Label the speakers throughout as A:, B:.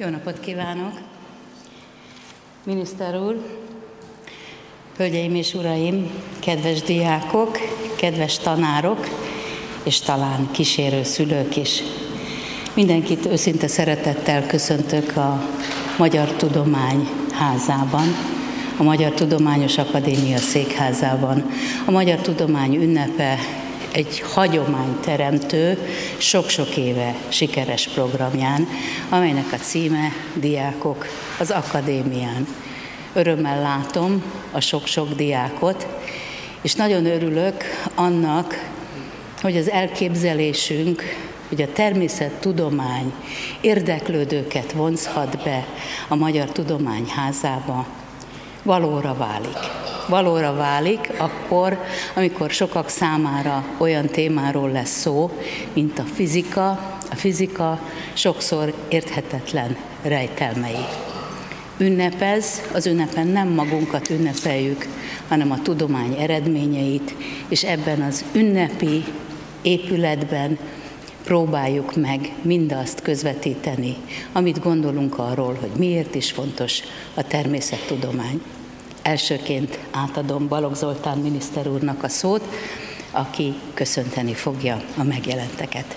A: Jó napot kívánok! Miniszter úr, hölgyeim és uraim, kedves diákok, kedves tanárok, és talán kísérő szülők is. Mindenkit őszinte szeretettel köszöntök a Magyar Tudomány Házában, a Magyar Tudományos Akadémia székházában. A Magyar Tudomány ünnepe egy hagyományteremtő, sok-sok éve sikeres programján, amelynek a címe Diákok az Akadémián. Örömmel látom a sok-sok diákot, és nagyon örülök annak, hogy az elképzelésünk, hogy a természettudomány érdeklődőket vonzhat be a Magyar Tudomány Házába, valóra válik. Valóra válik akkor, amikor sokak számára olyan témáról lesz szó, mint a fizika. A fizika sokszor érthetetlen rejtelmei. Ünnepez, az ünnepen nem magunkat ünnepeljük, hanem a tudomány eredményeit, és ebben az ünnepi épületben próbáljuk meg mindazt közvetíteni, amit gondolunk arról, hogy miért is fontos a természettudomány. Elsőként átadom Balogh Zoltán miniszter úrnak a szót, aki köszönteni fogja a megjelenteket.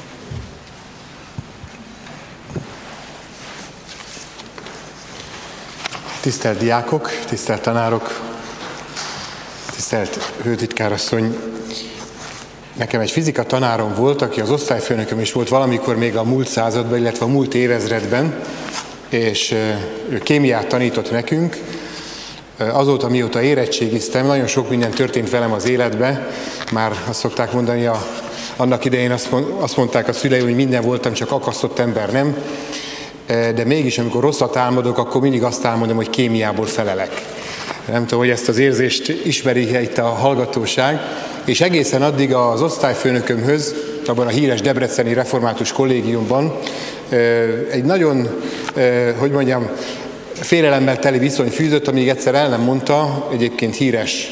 B: Tisztelt diákok, tisztelt tanárok, tisztelt főtitkárasszony! Nekem egy fizika tanárom volt, aki az osztályfőnököm is volt valamikor még a múlt században, illetve a múlt évezredben, és ő kémiát tanított nekünk. Azóta, mióta érettségiztem, nagyon sok minden történt velem az életbe. Már azt szokták mondani, annak idején azt mondták a szüleim, hogy minden voltam, csak akasztott ember nem. De mégis, amikor rosszat álmodok, akkor mindig azt álmodom, hogy kémiából felelek. Nem tudom, hogy ezt az érzést ismeri itt a hallgatóság. És egészen addig az osztályfőnökömhöz, abban a híres debreceni református kollégiumban egy nagyon, félelemmel teli viszony fűzött, amíg egyszer el nem mondta, egyébként híres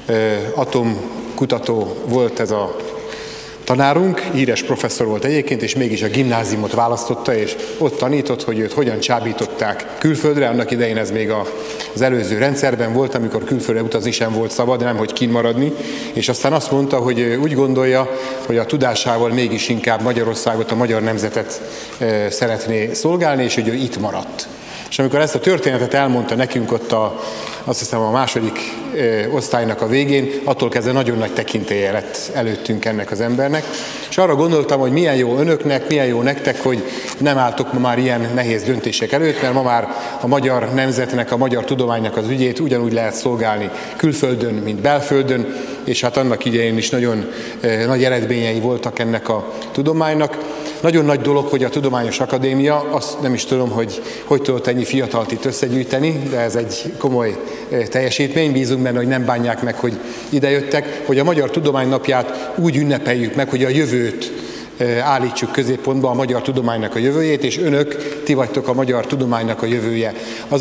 B: atomkutató volt ez a tanárunk, híres professzor volt egyébként, és mégis a gimnáziumot választotta, és ott tanított, hogy őt hogyan csábították külföldre. Annak idején ez még az előző rendszerben volt, amikor külföldre utazni sem volt szabad, nem hogy kint maradni, és aztán azt mondta, hogy úgy gondolja, hogy a tudásával mégis inkább Magyarországot, a magyar nemzetet szeretné szolgálni, és hogy ő itt maradt. És amikor ezt a történetet elmondta nekünk ott azt hiszem a második osztálynak a végén, attól kezdve nagyon nagy tekintélye lett előttünk ennek az embernek. És arra gondoltam, hogy milyen jó önöknek, milyen jó nektek, hogy nem álltok ma már ilyen nehéz döntések előtt, mert ma már a magyar nemzetnek, a magyar tudománynak az ügyét ugyanúgy lehet szolgálni külföldön, mint belföldön, és hát annak idején is nagyon nagy eredményei voltak ennek a tudománynak. Nagyon nagy dolog, hogy a Tudományos Akadémia, azt nem is tudom, hogy tudott ennyi fiatalt itt összegyűjteni, de ez egy komoly teljesítmény, bízunk benne, hogy nem bánják meg, hogy idejöttek, hogy a Magyar Tudomány Napját úgy ünnepeljük meg, hogy a jövőt állítsuk középpontba, a magyar tudománynak a jövőjét, és önök, ti vagytok a magyar tudománynak a jövője.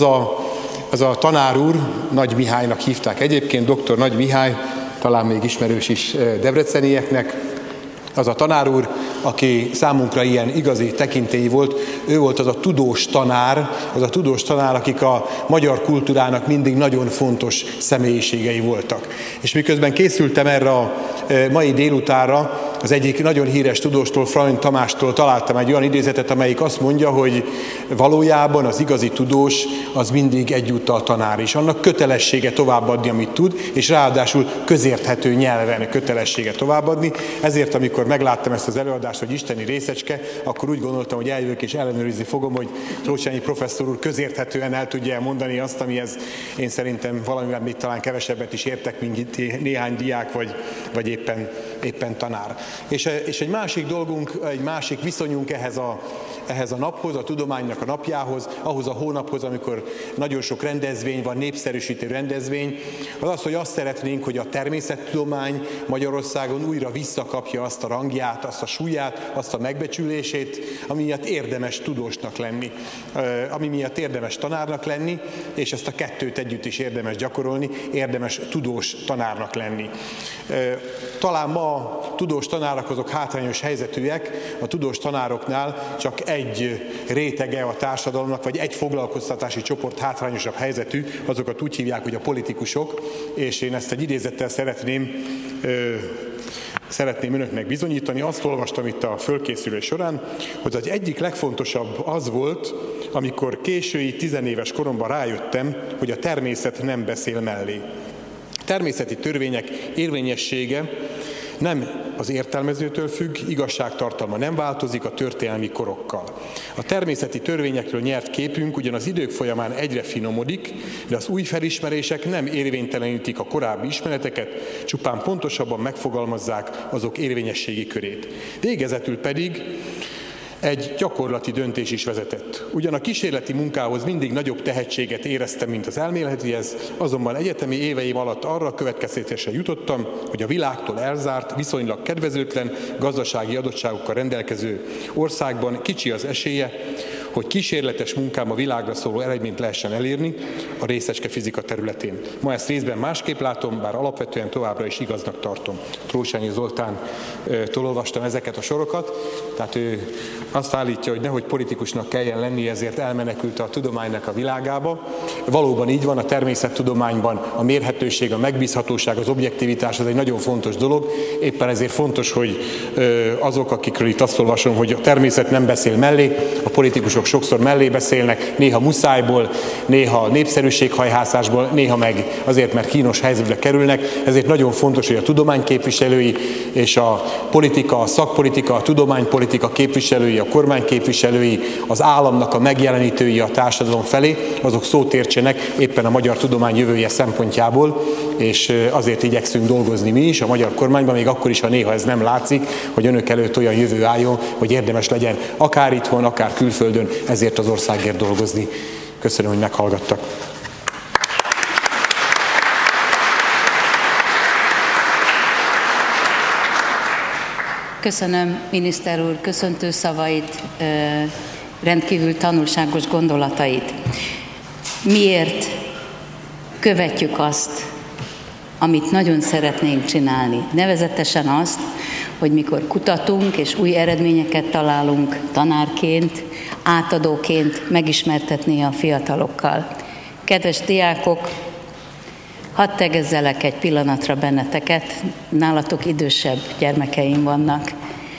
B: Az a tanár úr, Nagy Mihálynak hívták egyébként, dr. Nagy Mihály, talán még ismerős is debrecenieknek, az a tanár úr, aki számunkra ilyen igazi tekintélyi volt, ő volt az a tudós tanár, akik a magyar kultúrának mindig nagyon fontos személyiségei voltak. És miközben készültem erre a mai délutánra, az egyik nagyon híres tudóstól, Frany Tamástól találtam egy olyan idézetet, amelyik azt mondja, hogy valójában az igazi tudós az mindig egyúttal tanár is. Annak kötelessége továbbadni, amit tud, és ráadásul közérthető nyelven kötelessége továbbadni. Ezért, amikor megláttam ezt az előadást, hogy isteni részecske, akkor úgy gondoltam, hogy eljövök és ellenőrizni fogom, hogy Rócsányi professzor úr közérthetően el tudja mondani azt, amihez én szerintem valamivel még talán kevesebbet is értek, mint néhány diák vagy éppen tanár. És egy másik dolgunk, egy másik viszonyunk ehhez a naphoz, a tudománynak a napjához, ahhoz a hónaphoz, amikor nagyon sok rendezvény van, népszerűsítő rendezvény, az az, hogy azt szeretnénk, hogy a természettudomány Magyarországon újra visszakapja azt a rangját, azt a súlyát, azt a megbecsülését, ami miatt érdemes tudósnak lenni, ami miatt érdemes tanárnak lenni, és ezt a kettőt együtt is érdemes gyakorolni, érdemes tudós tanárnak lenni. Talán ma a tudós tanárok azok hátrányos helyzetűek, a tudós tanároknál csak egy rétege a társadalomnak, vagy egy foglalkoztatási csoport hátrányosabb helyzetű, azokat úgy hívják, hogy a politikusok, és én ezt egy idézettel szeretném önöknek bizonyítani. Azt olvastam itt a fölkészülés során, hogy az egyik legfontosabb az volt, amikor késői 10 éves koromban rájöttem, hogy a természet nem beszél mellé. A természeti törvények érvényessége nem az értelmezőtől függ, igazságtartalma nem változik a történelmi korokkal. A természeti törvényekről nyert képünk ugyan az idők folyamán egyre finomodik, de az új felismerések nem érvénytelenítik a korábbi ismereteket, csupán pontosabban megfogalmazzák azok érvényességi körét. Végezetül pedig egy gyakorlati döntés is vezetett. Ugyan a kísérleti munkához mindig nagyobb tehetséget éreztem, mint az elméletihez, azonban egyetemi éveim alatt arra a következtetésre jutottam, hogy a világtól elzárt, viszonylag kedvezőtlen gazdasági adottságokkal rendelkező országban kicsi az esélye, hogy kísérletes munkám a világra szóló eredményt lehessen elérni a részecske fizika területén. Ma ezt részben másképp látom, bár alapvetően továbbra is igaznak tartom. Trócsányi Zoltántól olvastam ezeket a sorokat, tehát ő azt állítja, hogy nehogy politikusnak kelljen lenni, ezért elmenekült a tudománynak a világába. Valóban így van, a természettudományban a mérhetőség, a megbízhatóság, az objektivitás az egy nagyon fontos dolog. Éppen ezért fontos, hogy azok, akikről itt azt olvasom, hogy a természet nem beszél mellé, a politikusok sokszor mellé beszélnek, néha muszájból, néha népszerűséghajhászásból, néha meg azért, mert kínos helyzetbe kerülnek. Ezért nagyon fontos, hogy a tudomány képviselői és a politika, a szakpolitika, a tudománypolitika képviselői, a kormány képviselői, az államnak a megjelenítői a társadalom felé, azok szót értsenek éppen a magyar tudomány jövője szempontjából, és azért igyekszünk dolgozni mi is a magyar kormányban, még akkor is, ha néha ez nem látszik, hogy önök előtt olyan jövő álljon, hogy érdemes legyen akár itthon, akár külföldön ezért az országért dolgozni. Köszönöm, hogy meghallgattak.
A: Köszönöm, miniszter úr, köszöntő szavait, rendkívül tanulságos gondolatait. Miért követjük azt, amit nagyon szeretnénk csinálni? Nevezetesen azt, hogy mikor kutatunk és új eredményeket találunk tanárként, átadóként megismertetni a fiatalokkal. Kedves diákok, hadd tegezzelek egy pillanatra benneteket, nálatok idősebb gyermekeim vannak.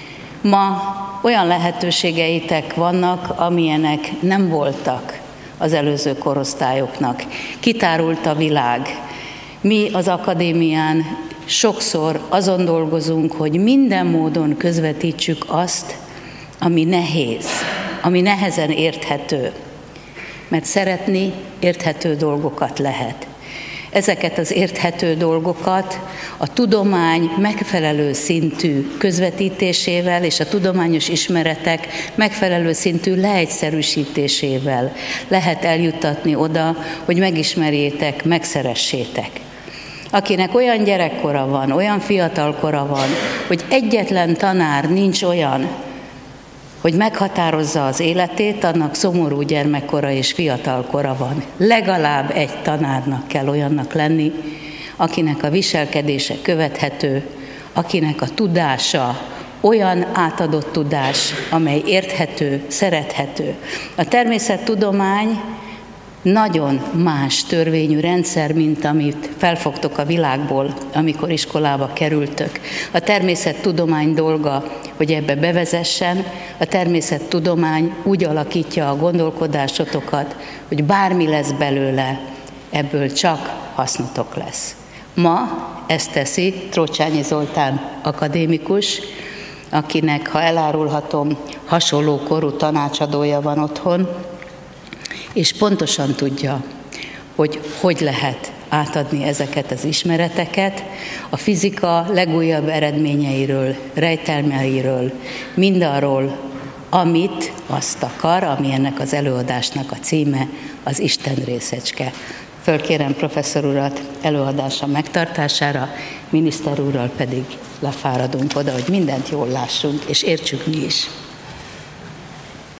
A: Ma olyan lehetőségeitek vannak, amilyenek nem voltak az előző korosztályoknak. Kitárult a világ. Mi az akadémián sokszor azon dolgozunk, hogy minden módon közvetítsük azt, ami nehéz, ami nehezen érthető. Mert szeretni érthető dolgokat lehet. Ezeket az érthető dolgokat a tudomány megfelelő szintű közvetítésével és a tudományos ismeretek megfelelő szintű leegyszerűsítésével lehet eljuttatni oda, hogy megismerjétek, megszeressétek. Akinek olyan gyerekkora van, olyan fiatalkora van, hogy egyetlen tanár nincs olyan, hogy meghatározza az életét, annak szomorú gyermekkora és fiatalkora van. Legalább egy tanárnak kell olyannak lenni, akinek a viselkedése követhető, akinek a tudása olyan átadott tudás, amely érthető, szerethető. A természettudomány nagyon más törvényű rendszer, mint amit felfogtok a világból, amikor iskolába kerültök. A természettudomány dolga, hogy ebbe bevezessen, a természettudomány úgy alakítja a gondolkodásotokat, hogy bármi lesz belőle, ebből csak hasznotok lesz. Ma ezt teszi Trócsányi Zoltán akadémikus, akinek, ha elárulhatom, hasonló korú tanácsadója van otthon, és pontosan tudja, hogy lehet átadni ezeket az ismereteket, a fizika legújabb eredményeiről, rejtelmeiről, mindarról, amit azt akar, ami ennek az előadásnak a címe, az Isten részecske. Fölkérem professzor urat előadása megtartására, miniszter úrral pedig lefáradunk oda, hogy mindent jól lássunk, és értsük mi is.